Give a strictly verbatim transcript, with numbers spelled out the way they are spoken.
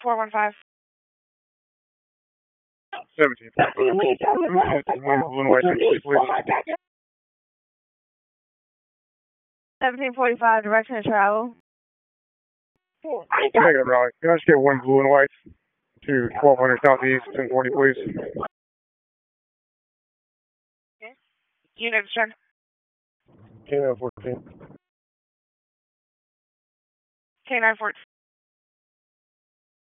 four one five. seventeen. Blue and white, please. seventeen forty-five, direction of travel. Negative, Raleigh. Can I just get one blue and white to twelve hundred Southeast, ten forty, please? Okay. Unit check. K nine fourteen. K nine fourteen.